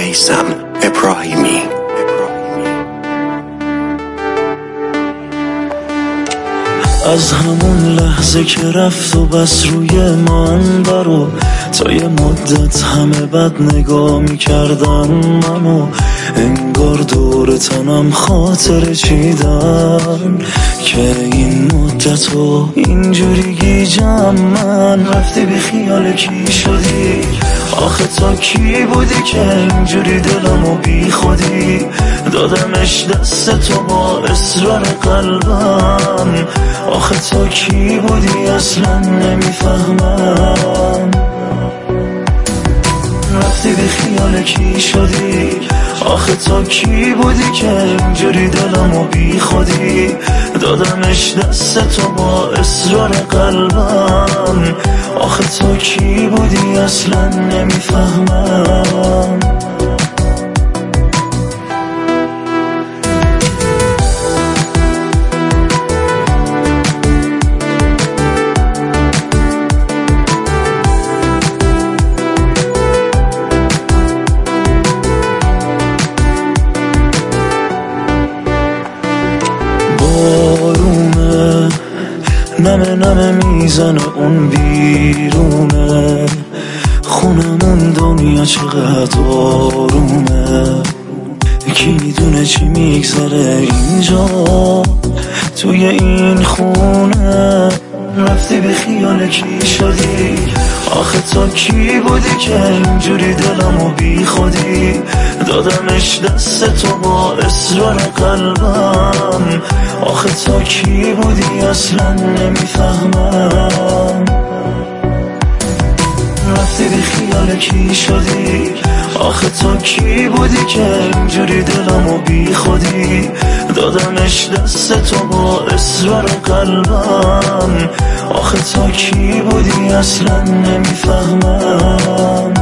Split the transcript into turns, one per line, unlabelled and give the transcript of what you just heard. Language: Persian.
میثم ابراهیمی.
از همون لحظه که رفت و بس روی من برو، تا یه مدت همه بد نگاه میکردن منو، انگار دور تنم خاطر چیدن که این مدتو اینجوری گیجم من. رفتی بی خیال کی شدی؟ آخه تا کی بودی که اینجوری دلمو بی خودی دادمش دست تو با اصرار قلبم؟ آخه تا کی بودی اصلا نمیفهمم. رفتی بی خیال کی شدی؟ آخه تا کی بودی که اینجوری دلمو بی خودی دادمش دست تو با اصرار قلبم؟ آخه تا کی بودی اصلا نمیفهمم. بارونه نمه نمه میزنه اون بیرونه، خونمون دنیا چقدر آرومه، کی میدونه چی میگذره اینجا توی این خونه. رفتی به خیال کی شدی؟ آخه تا کی بودی که اینجوری دلمو بی خودی دادمش دست تو با اصرار قلبم؟ آخه تا کی بودی اصلا نمیفهمم. رفتی بی خیال کی شدی؟ آخه تا کی بودی که اینجوری دلمو بی خودی دادمش دست تو با اصرار قلبم؟ آخه تا کی بودی اصلا نمیفهمم.